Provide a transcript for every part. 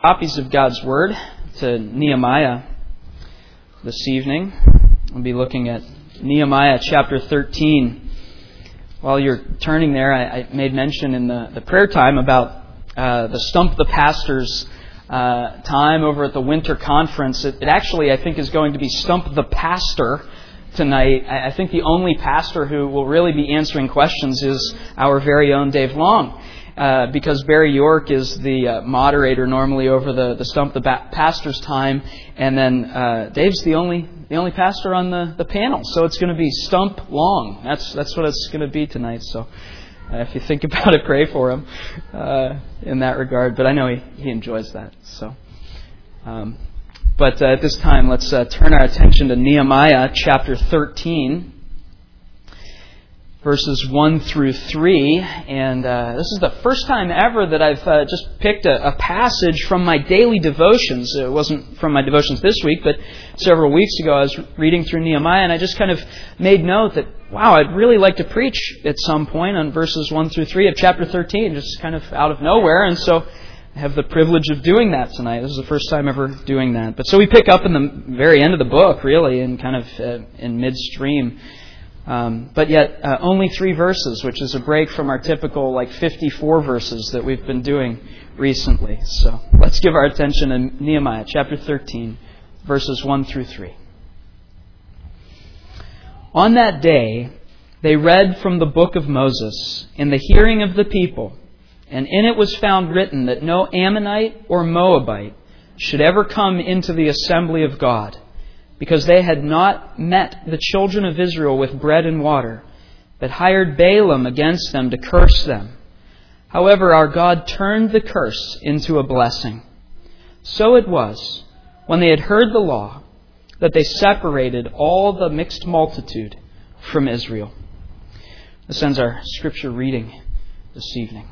Copies of God's Word to Nehemiah this evening. We'll be looking at Nehemiah chapter 13. While you're turning there, I made mention in the prayer time about the Stump the Pastors time over at the winter conference. It actually, I think, is going to be Stump the Pastor tonight. I think the only pastor who will really be answering questions is our very own Dave Long. Because Barry York is the moderator normally over the Stump the Pastor's time, and then Dave's the only pastor on the panel. So it's going to be Stump Long. That's what it's going to be tonight. So if you think about it, pray for him in that regard. But I know he enjoys that. So, but at this time, let's turn our attention to Nehemiah chapter 13. Verses 1 through 3, and this is the first time ever that I've just picked a passage from my daily devotions. It wasn't from my devotions this week, but several weeks ago I was reading through Nehemiah, and I just kind of made note that, wow, I'd really like to preach at some point on verses 1 through 3 of chapter 13, just kind of out of nowhere, and so I have the privilege of doing that tonight. This is the first time ever doing that. But so we pick up in the very end of the book, really, and kind of in midstream. But yet only 3 verses, which is a break from our typical 54 verses that we've been doing recently. So let's give our attention to Nehemiah chapter 13, verses 1 through 3. On that day, they read from the book of Moses in the hearing of the people, and in it was found written that no Ammonite or Moabite should ever come into the assembly of God, because they had not met the children of Israel with bread and water, but hired Balaam against them to curse them. However, our God turned the curse into a blessing. So it was, when they had heard the law, that they separated all the mixed multitude from Israel. This ends our scripture reading this evening.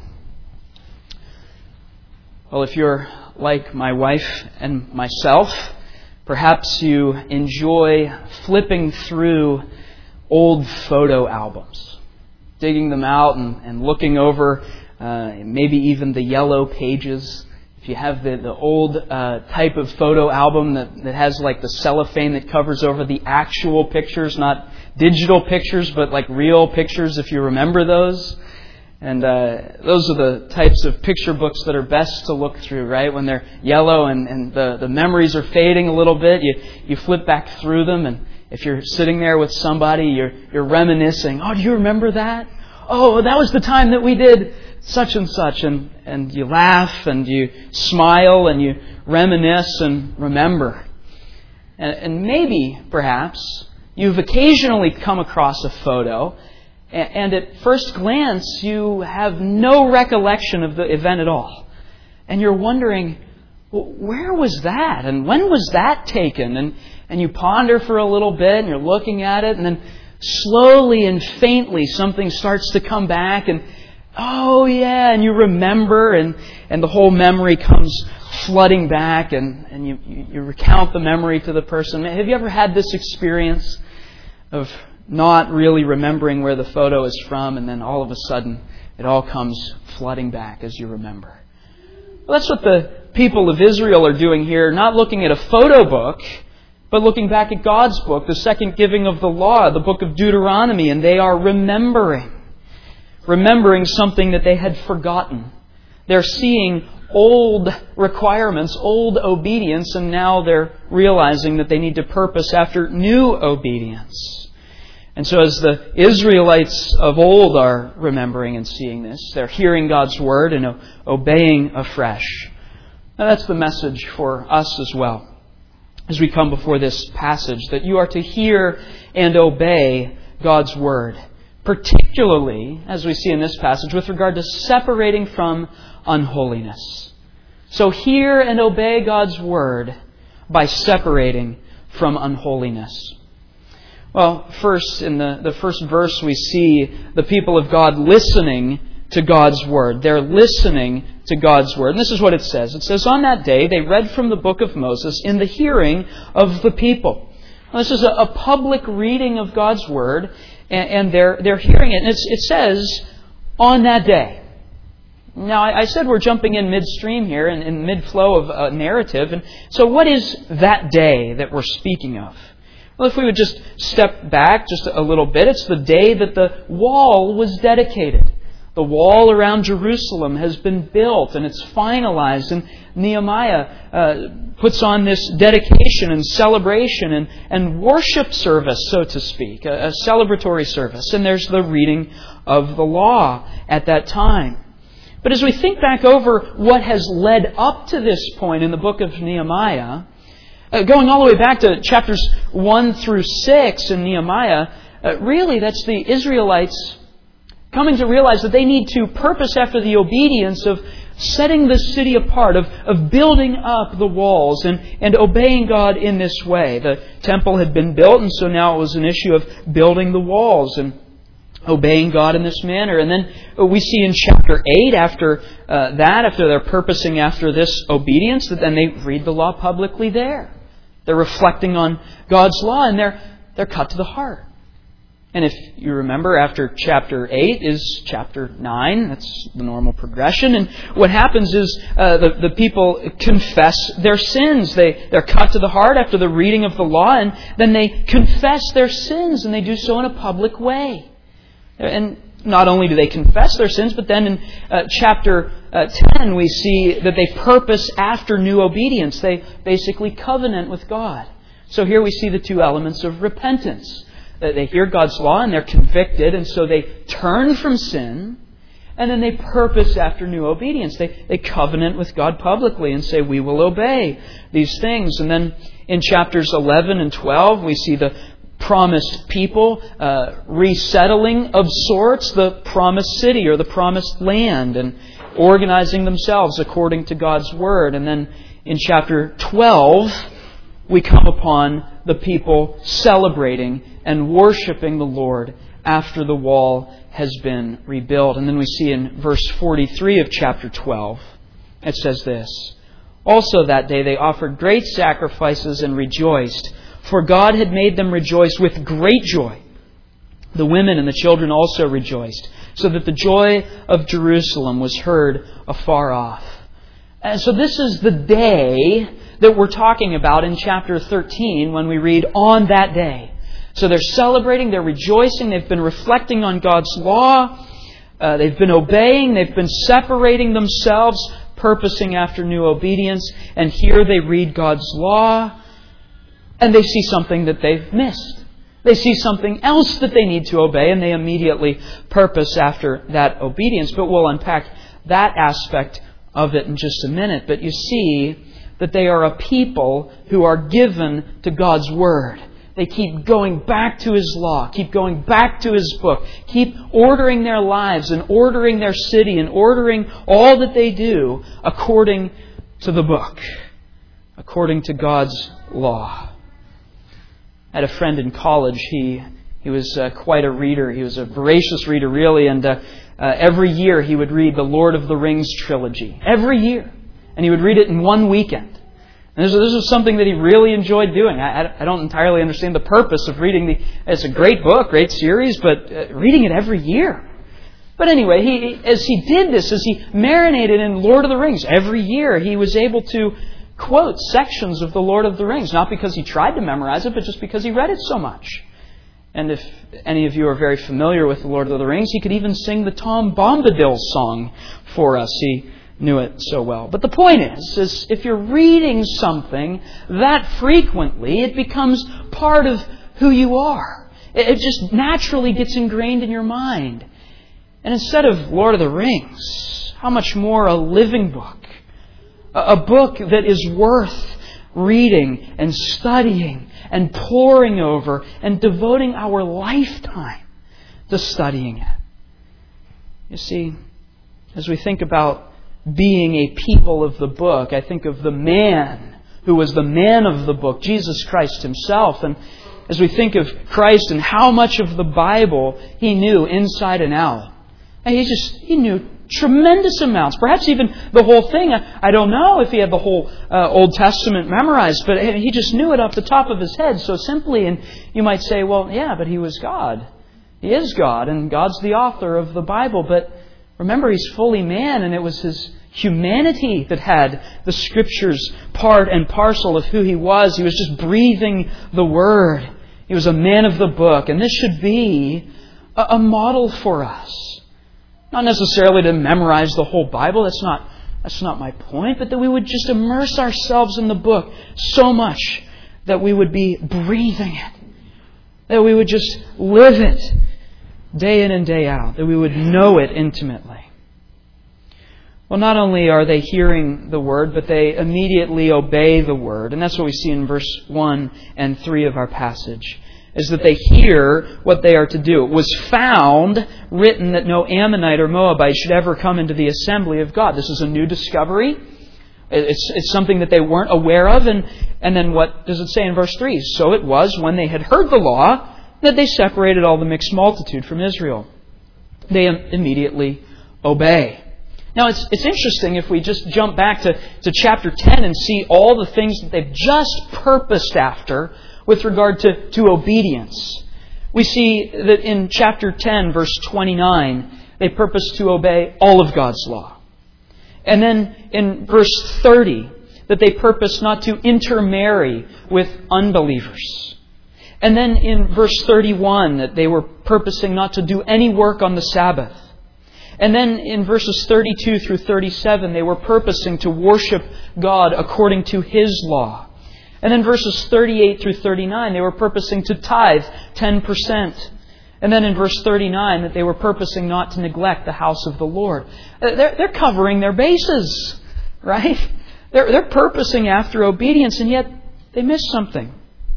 Well, if you're like my wife and myself, perhaps you enjoy flipping through old photo albums, digging them out and looking over maybe even the yellow pages. If you have the old type of photo album that has the cellophane that covers over the actual pictures, not digital pictures, but real pictures, if you remember those. And those are the types of picture books that are best to look through, right? When they're yellow and the memories are fading a little bit, you flip back through them, and if you're sitting there with somebody, you're reminiscing. Oh, do you remember that? Oh, that was the time that we did such and such. And you laugh and you smile and you reminisce and remember. And maybe, perhaps, you've occasionally come across a photo, and at first glance, you have no recollection of the event at all. And you're wondering, well, where was that? And when was that taken? And you ponder for a little bit, and you're looking at it, and then slowly and faintly something starts to come back, and oh yeah, and you remember, and the whole memory comes flooding back, and you recount the memory to the person. Have you ever had this experience of not really remembering where the photo is from, and then all of a sudden it all comes flooding back as you remember? Well, that's what the people of Israel are doing here, not looking at a photo book, but looking back at God's book, the second giving of the law, the book of Deuteronomy, and they are remembering something that they had forgotten. They're seeing old requirements, old obedience, and now they're realizing that they need to purpose after new obedience. And so as the Israelites of old are remembering and seeing this, they're hearing God's Word and obeying afresh. Now that's the message for us as well, as we come before this passage, that you are to hear and obey God's Word, particularly, as we see in this passage, with regard to separating from unholiness. So hear and obey God's Word by separating from unholiness. Well, first, in the first verse, we see the people of God listening to God's Word. They're listening to God's Word. And this is what it says. It says, on that day, they read from the book of Moses in the hearing of the people. Now, this is a public reading of God's Word, and they're hearing it. And it says, on that day. Now, I said we're jumping in midstream here, in mid-flow of a narrative. And so what is that day that we're speaking of? Well, if we would just step back just a little bit, it's the day that the wall was dedicated. The wall around Jerusalem has been built and it's finalized. And Nehemiah puts on this dedication and celebration and worship service, so to speak, a celebratory service. And there's the reading of the law at that time. But as we think back over what has led up to this point in the book of Nehemiah, going all the way back to chapters 1 through 6 in Nehemiah, really that's the Israelites coming to realize that they need to purpose after the obedience of setting the city apart, of building up the walls and obeying God in this way. The temple had been built, and so now it was an issue of building the walls and obeying God in this manner. And then we see in chapter 8, after they're purposing after this obedience, that then they read the law publicly there. They're reflecting on God's law, and they're cut to the heart. And if you remember, after chapter 8 is chapter 9. That's the normal progression. And what happens is the people confess their sins. They're cut to the heart after the reading of the law, and then they confess their sins, and they do so in a public way. And not only do they confess their sins, but then in chapter 10 we see that they purpose after new obedience. They basically covenant with God. So here we see the two elements of repentance. They hear God's law and they're convicted, and so they turn from sin, and then they purpose after new obedience. They covenant with God publicly and say, we will obey these things. And then in chapters 11 and 12 we see the promised people resettling of sorts the promised city or the promised land and organizing themselves according to God's Word. And then in chapter 12 we come upon the people celebrating and worshiping the Lord after the wall has been rebuilt. And then we see in verse 43 of chapter 12, it says this: Also that day they offered great sacrifices and rejoiced, for God had made them rejoice with great joy. The women and the children also rejoiced, so that the joy of Jerusalem was heard afar off. And so this is the day that we're talking about in chapter 13 when we read, on that day. So they're celebrating, they're rejoicing, they've been reflecting on God's law, they've been obeying, they've been separating themselves, purposing after new obedience, and here they read God's law, and they see something that they've missed. They see something else that they need to obey, and they immediately purpose after that obedience. But we'll unpack that aspect of it in just a minute. But you see that they are a people who are given to God's Word. They keep going back to His law, keep going back to His book, keep ordering their lives and ordering their city and ordering all that they do according to the book, according to God's law. I had a friend in college. He was quite a reader. He was a voracious reader, really, and every year he would read the Lord of the Rings trilogy. Every year. And he would read it in one weekend. And this was something that he really enjoyed doing. I don't entirely understand the purpose of reading it's a great book, great series, but reading it every year. But anyway, as he did this, as he marinated in Lord of the Rings, every year he was able to quote sections of the Lord of the Rings, not because he tried to memorize it, but just because he read it so much. And if any of you are very familiar with the Lord of the Rings, he could even sing the Tom Bombadil song for us. He knew it so well. But the point is if you're reading something that frequently, it becomes part of who you are. It just naturally gets ingrained in your mind. And instead of Lord of the Rings, how much more a living book? A book that is worth reading and studying and poring over and devoting our lifetime to studying it. You see, as we think about being a people of the book, I think of the man who was the man of the book, Jesus Christ Himself. And as we think of Christ and how much of the Bible He knew inside and out, and He knew tremendous amounts, perhaps even the whole thing. I don't know if He had the whole Old Testament memorized, but He just knew it off the top of His head so simply. And you might say, well, yeah, but He was God. He is God, and God's the author of the Bible. But Remember, He's fully man, and it was His humanity that had the Scriptures part and parcel of who He was. He was just breathing the Word. He was a man of the book. And this should be a model for us. Not necessarily to memorize the whole Bible. That's not my point. But that we would just immerse ourselves in the book so much that we would be breathing it. That we would just live it day in and day out. That we would know it intimately. Well, not only are they hearing the Word, but they immediately obey the Word. And that's what we see in verse 1 and 3 of our passage, is that they hear what they are to do. It was found written that no Ammonite or Moabite should ever come into the assembly of God. This is a new discovery. It's something that they weren't aware of. And then what does it say in verse 3? So it was when they had heard the law that they separated all the mixed multitude from Israel. They immediately obey. Now, it's interesting if we just jump back to chapter 10 and see all the things that they've just purposed after with regard to obedience. We see that in chapter 10, verse 29, they purpose to obey all of God's law. And then in verse 30, that they purpose not to intermarry with unbelievers. And then in verse 31, that they were purposing not to do any work on the Sabbath. And then in verses 32 through 37, they were purposing to worship God according to His law. And then verses 38 through 39, they were purposing to tithe 10%. And then in verse 39, that they were purposing not to neglect the house of the Lord. They're covering their bases, right? They're purposing after obedience, and yet they missed something.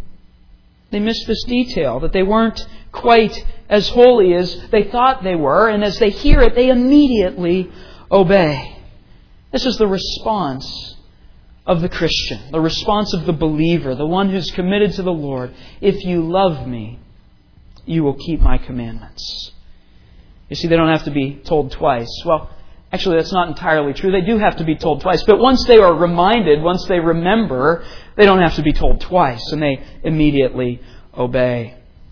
They missed this detail, that they weren't quite as holy as they thought they were, and as they hear it, they immediately obey. This is the response of the Christian, the response of the believer, the one who's committed to the Lord. If you love me, you will keep my commandments. You see, they don't have to be told twice. Well, actually, that's not entirely true. They do have to be told twice. But once they are reminded, once they remember, they don't have to be told twice, and they immediately obey.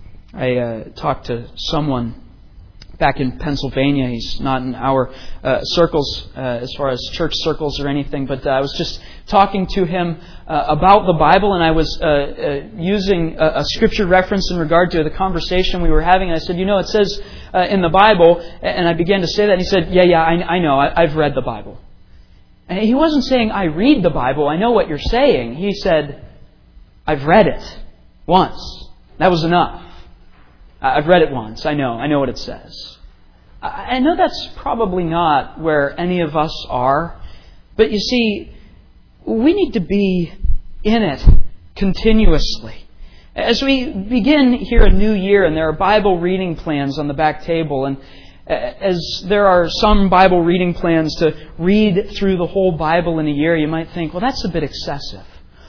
I talked to someone back in Pennsylvania. He's not in our circles as far as church circles or anything, but I was just talking to him about the Bible, and I was using a scripture reference in regard to the conversation we were having. And I said, it says in the Bible, and I began to say that, and he said, yeah, I know, I've read the Bible. And he wasn't saying, I read the Bible, I know what you're saying. He said, I've read it once. That was enough. I've read it once. I know what it says. I know that's probably not where any of us are. But you see, we need to be in it continuously. As we begin here a new year, and there are Bible reading plans on the back table, and as there are some Bible reading plans to read through the whole Bible in a year, you might think, well, that's a bit excessive.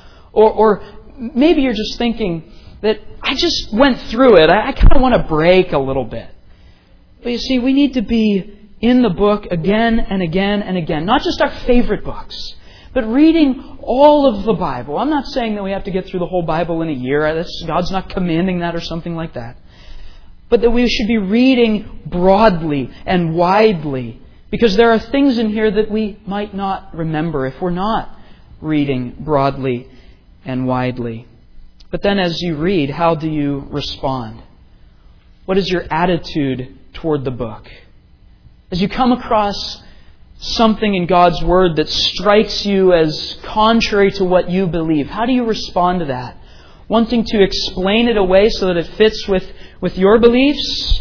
Or maybe you're just thinking that I just went through it. I kind of want to break a little bit. But you see, we need to be in the book again and again and again. Not just our favorite books, but reading all of the Bible. I'm not saying that we have to get through the whole Bible in a year. God's not commanding that or something like that. But that we should be reading broadly and widely. Because there are things in here that we might not remember if we're not reading broadly and widely. But then as you read, how do you respond? What is your attitude toward the book? As you come across something in God's Word that strikes you as contrary to what you believe, how do you respond to that? Wanting to explain it away so that it fits with your beliefs?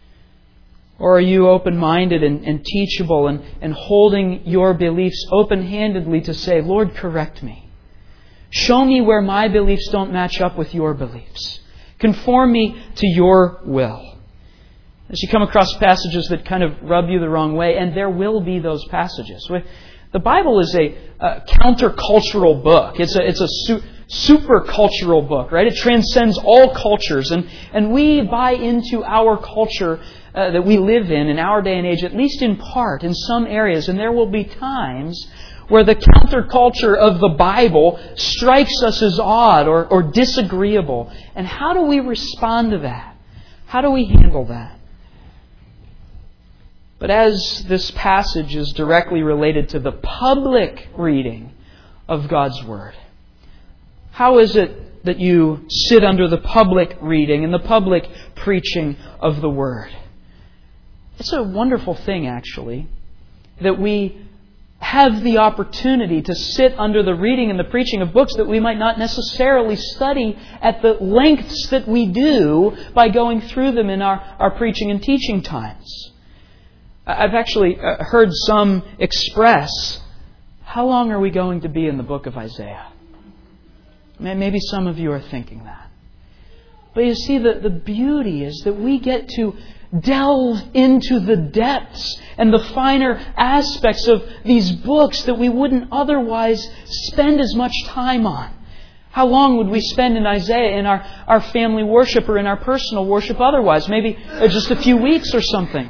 Or are you open-minded and teachable and holding your beliefs open-handedly to say, Lord, correct me. Show me where my beliefs don't match up with your beliefs. Conform me to your will. As you come across passages that kind of rub you the wrong way, and there will be those passages. The Bible is a countercultural book. It's a super cultural book, right? It transcends all cultures, and we buy into our culture that we live in our day and age, at least in part, in some areas. And there will be times where the counterculture of the Bible strikes us as odd or disagreeable. And how do we respond to that? How do we handle that? But as this passage is directly related to the public reading of God's Word, how is it that you sit under the public reading and the public preaching of the Word? It's a wonderful thing, actually, that we have the opportunity to sit under the reading and the preaching of books that we might not necessarily study at the lengths that we do by going through them in our preaching and teaching times. I've actually heard some express, how long are we going to be in the book of Isaiah? Maybe some of you are thinking that. But you see, the beauty is that we get to delve into the depths and the finer aspects of these books that we wouldn't otherwise spend as much time on. How long would we spend in Isaiah in our family worship or in our personal worship otherwise? Maybe just a few weeks or something.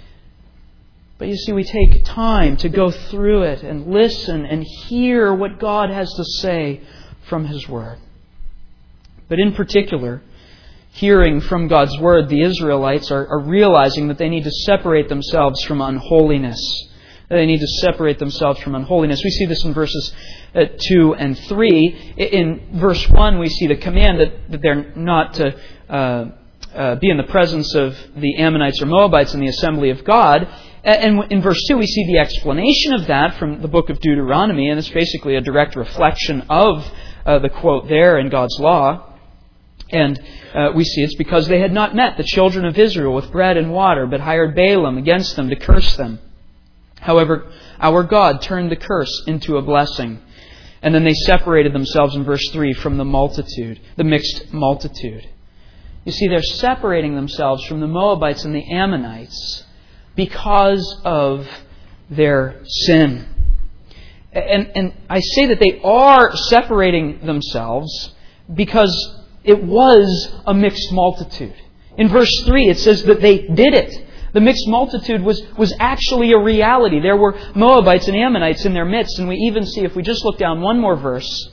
But you see, we take time to go through it and listen and hear what God has to say from His Word. But in particular, hearing from God's Word, the Israelites are realizing that they need to separate themselves from unholiness. They need to separate themselves from unholiness. We see this in verses 2 and 3. In verse 1, we see the command that they're not to be in the presence of the Ammonites or Moabites in the assembly of God. And in verse 2, we see the explanation of that from the book of Deuteronomy, and it's basically a direct reflection of the quote there in God's law. And we see it's because they had not met the children of Israel with bread and water, but hired Balaam against them to curse them. However, our God turned the curse into a blessing. And then they separated themselves in verse 3 from the multitude, the mixed multitude. You see, they're separating themselves from the Moabites and the Ammonites because of their sin. And I say that they are separating themselves because it was a mixed multitude. In verse 3 it says that they did it. The mixed multitude was actually a reality. There were Moabites and Ammonites in their midst, and we even see, if we just look down one more verse,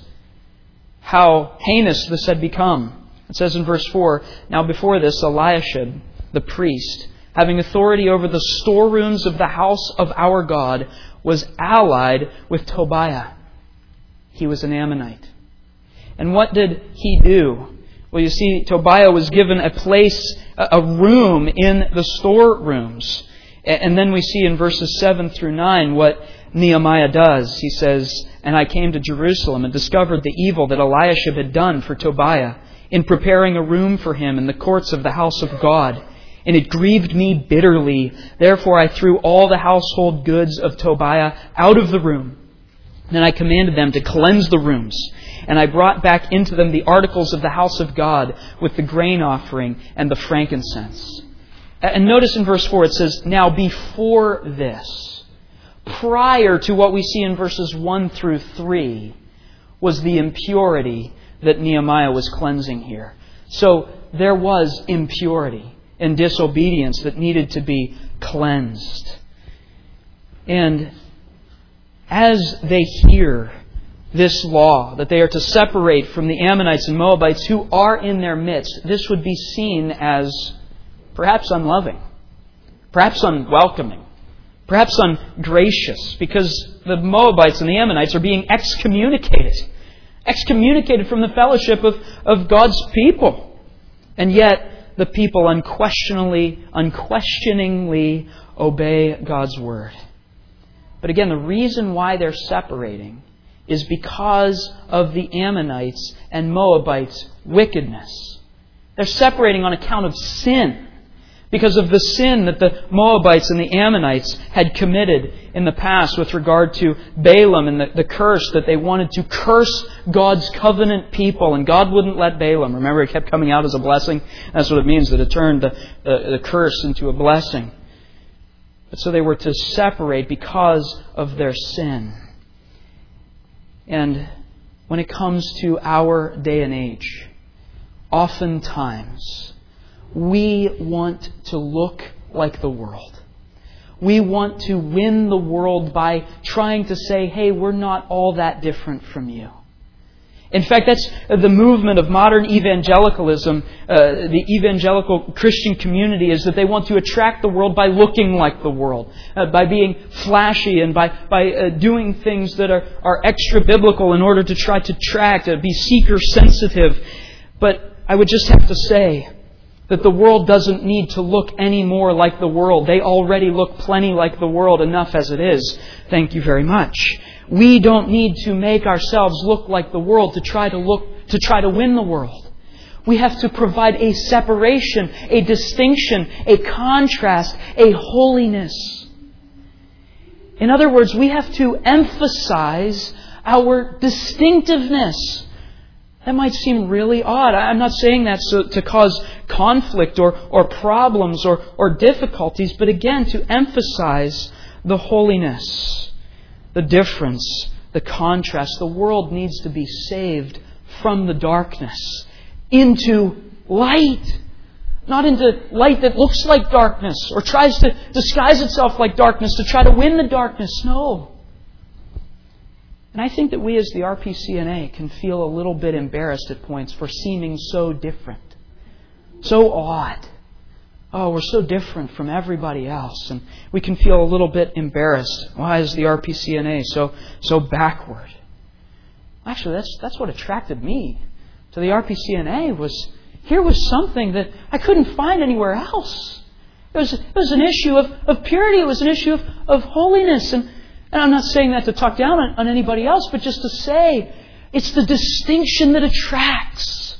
how heinous this had become. It says in verse 4, "Now before this, Eliashib, the priest, having authority over the storerooms of the house of our God, was allied with Tobiah." He was an Ammonite. And what did he do? Well, you see, Tobiah was given a place, a room in the storerooms. And then we see in verses 7 through 9 what Nehemiah does. He says, "And I came to Jerusalem and discovered the evil that Eliashib had done for Tobiah in preparing a room for him in the courts of the house of God. And it grieved me bitterly. Therefore I threw all the household goods of Tobiah out of the room. Then I commanded them to cleanse the rooms. And I brought back into them the articles of the house of God with the grain offering and the frankincense." And notice in verse 4 it says, "Now before this," prior to what we see in verses 1 through 3, was the impurity that Nehemiah was cleansing here. So there was impurity and disobedience that needed to be cleansed. And as they hear this law, that they are to separate from the Ammonites and Moabites who are in their midst, this would be seen as perhaps unloving, perhaps unwelcoming, perhaps ungracious, because the Moabites and the Ammonites are being excommunicated from the fellowship of God's people. And yet, the people unquestioningly obey God's Word. But again, the reason why they're separating is because of the Ammonites and Moabites' wickedness. They're separating on account of sin, because of the sin that the Moabites and the Ammonites had committed in the past with regard to Balaam and the curse that they wanted to curse God's covenant people, and God wouldn't let Balaam. Remember, it kept coming out as a blessing. That's what it means, that it turned the curse into a blessing. But so they were to separate because of their sin. And when it comes to our day and age, oftentimes we want to look like the world. We want to win the world by trying to say, "Hey, we're not all that different from you." In fact, that's the movement of modern evangelicalism. The evangelical Christian community is that they want to attract the world by looking like the world, by being flashy and by doing things that are extra biblical in order to try to attract, be seeker sensitive. But I would just have to say that the world doesn't need to look any more like the world. They already look plenty like the world enough as it is. Thank you very much. We don't need to make ourselves look like the world to try to win the world. We have to provide a separation, a distinction, a contrast, a holiness. In other words, we have to emphasize our distinctiveness. That might seem really odd. I'm not saying that to cause conflict or problems or difficulties, but again, to emphasize the holiness. The difference, the contrast. The world needs to be saved from the darkness into light. Not into light that looks like darkness or tries to disguise itself like darkness to try to win the darkness. No. And I think that we as the RPCNA can feel a little bit embarrassed at points for seeming so different, so odd. Oh, we're so different from everybody else. And we can feel a little bit embarrassed. Why is the RPCNA so backward? Actually, that's what attracted me to the RPCNA. Here was something that I couldn't find anywhere else. It was an issue of purity. It was an issue of holiness. And I'm not saying that to talk down on anybody else, but just to say it's the distinction that attracts.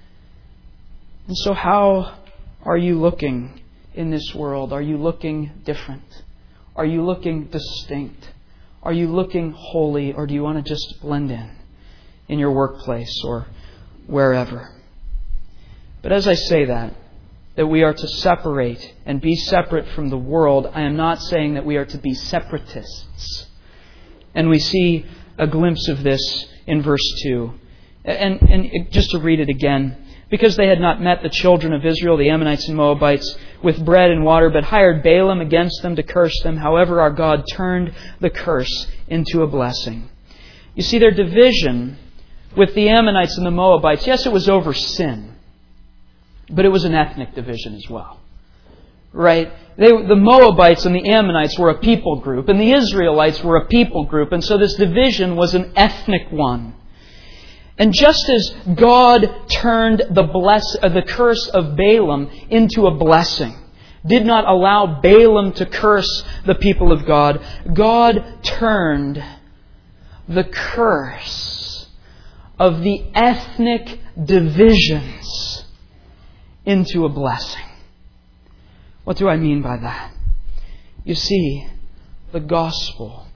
And so how are you looking in this world? Are you looking different? Are you looking distinct? Are you looking holy? Or do you want to just blend in your workplace or wherever? But as I say that we are to separate and be separate from the world, I am not saying that we are to be separatists. And we see a glimpse of this in verse 2. And just to read it again. Because they had not met the children of Israel, the Ammonites and Moabites, with bread and water, but hired Balaam against them to curse them. However, our God turned the curse into a blessing. You see, their division with the Ammonites and the Moabites, yes, it was over sin, but it was an ethnic division as well. Right? The Moabites and the Ammonites were a people group, and the Israelites were a people group, and so this division was an ethnic one. And just as God turned the curse of Balaam into a blessing, did not allow Balaam to curse the people of God, God turned the curse of the ethnic divisions into a blessing. What do I mean by that? You see, the gospel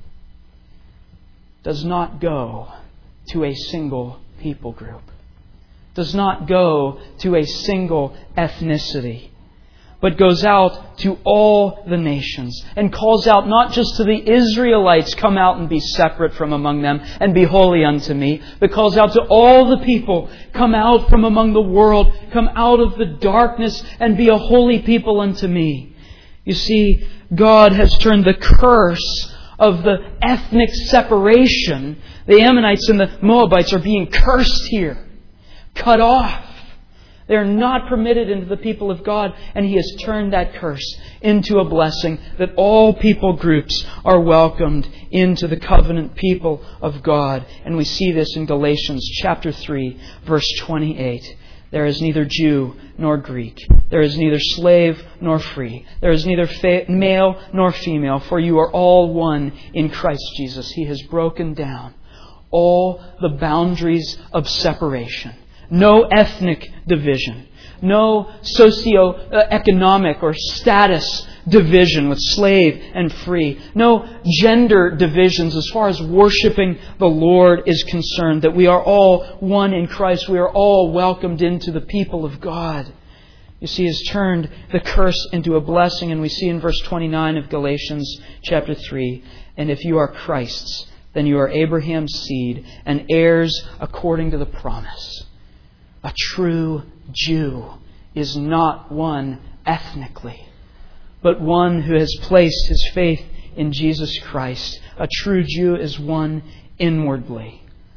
does not go to a single people group, does not go to a single ethnicity, but goes out to all the nations and calls out not just to the Israelites, come out and be separate from among them and be holy unto me, but calls out to all the people, come out from among the world, come out of the darkness and be a holy people unto me. You see, God has turned the curse of the ethnic separation. The Ammonites and the Moabites are being cursed here, cut off. They're not permitted into the people of God, and He has turned that curse into a blessing that all people groups are welcomed into the covenant people of God. And we see this in Galatians chapter 3, verse 28. There is neither Jew nor Greek. There is neither slave nor free. There is neither male nor female, for you are all one in Christ Jesus. He has broken down all the boundaries of separation. No ethnic division. No socio-economic or status division with slave and free. No gender divisions as far as worshiping the Lord is concerned. That we are all one in Christ. We are all welcomed into the people of God. You see, He has turned the curse into a blessing. And we see in verse 29 of Galatians chapter 3, and if you are Christ's, then you are Abraham's seed and heirs according to the promise. A true Jew is not one ethnically, but one who has placed his faith in Jesus Christ. A true Jew is one inwardly.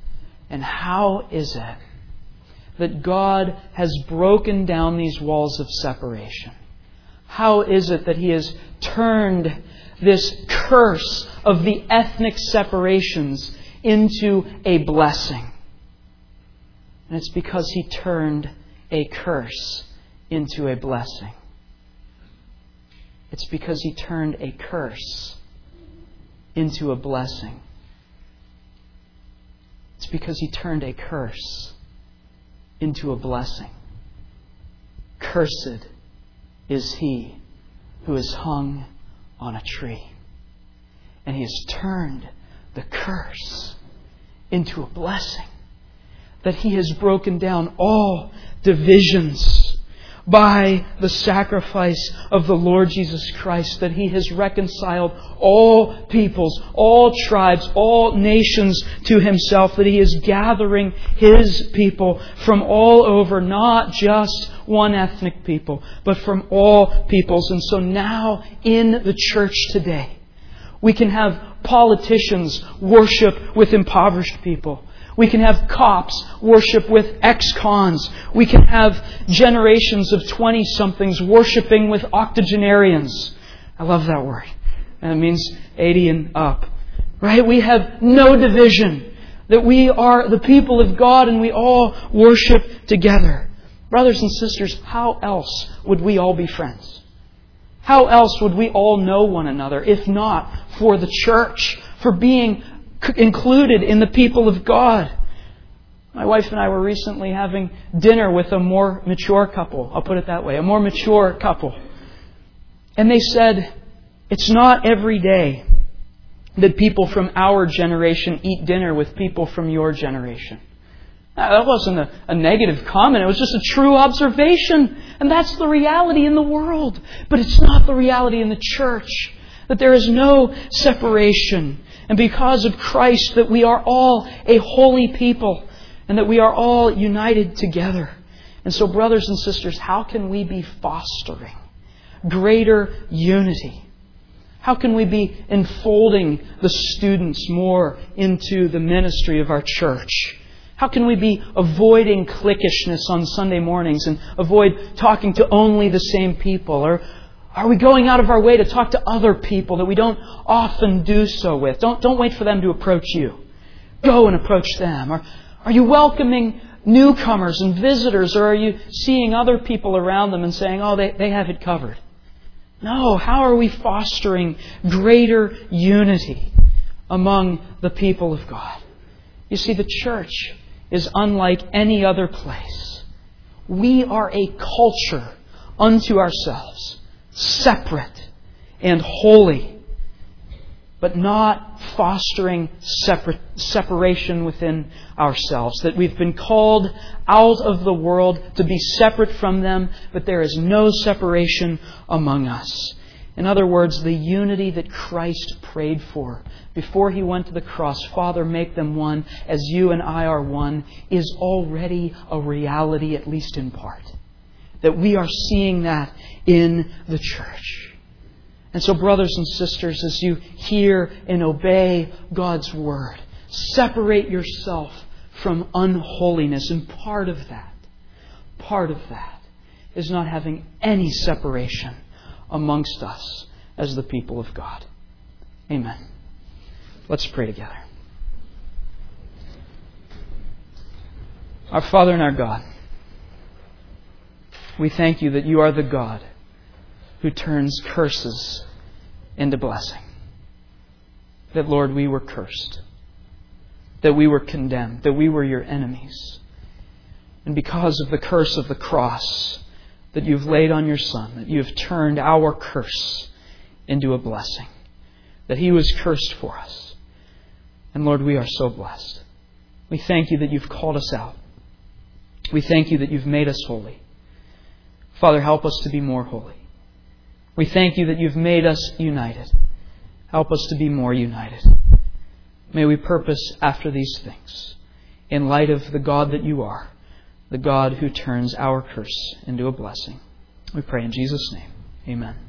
And how is it that God has broken down these walls of separation? How is it that He has turned this curse of the ethnic separations into a blessing? And it's because He turned a curse into a blessing. It's because He turned a curse into a blessing. It's because He turned a curse into a blessing. Cursed is he who is hung on a tree. And He has turned the curse into a blessing. That He has broken down all divisions by the sacrifice of the Lord Jesus Christ. That He has reconciled all peoples, all tribes, all nations to Himself. That He is gathering His people from all over, not just one ethnic people, but from all peoples. And so now in the church today, we can have politicians worship with impoverished people. We can have cops worship with ex-cons. We can have generations of 20-somethings worshiping with octogenarians. I love that word. And it means 80 and up. Right? We have no division. That we are the people of God and we all worship together. Brothers and sisters, how else would we all be friends? How else would we all know one another if not for the church, for being included in the people of God? My wife and I were recently having dinner with a more mature couple. I'll put it that way. A more mature couple. And they said, it's not every day that people from our generation eat dinner with people from your generation. Now, that wasn't a negative comment. It was just a true observation. And that's the reality in the world. But it's not the reality in the church. That there is no separation. And because of Christ, that we are all a holy people. And that we are all united together. And so, brothers and sisters, how can we be fostering greater unity? How can we be enfolding the students more into the ministry of our church? How can we be avoiding cliquishness on Sunday mornings and avoid talking to only the same people? Or are we going out of our way to talk to other people that we don't often do so with? Don't wait for them to approach you. Go and approach them. Or are you welcoming newcomers and visitors? Or are you seeing other people around them and saying, oh, they have it covered? No, how are we fostering greater unity among the people of God? You see, the church is unlike any other place. We are a culture unto ourselves, separate and holy, but not fostering separation within ourselves. That we've been called out of the world to be separate from them, but there is no separation among us. In other words, the unity that Christ prayed for before He went to the cross, Father, make them one as you and I are one, is already a reality, at least in part. That we are seeing that in the church. And so, brothers and sisters, as you hear and obey God's Word, separate yourself from unholiness. And part of that is not having any separation amongst us as the people of God. Amen. Let's pray together. Our Father and our God, we thank You that You are the God who turns curses into blessing. That, Lord, we were cursed. That we were condemned. That we were Your enemies. And because of the curse of the cross that You've laid on Your Son, that You've turned our curse into a blessing. That He was cursed for us. And Lord, we are so blessed. We thank You that You've called us out. We thank You that You've made us holy. Father, help us to be more holy. We thank You that You've made us united. Help us to be more united. May we purpose after these things in light of the God that You are, the God who turns our curse into a blessing. We pray in Jesus' name. Amen.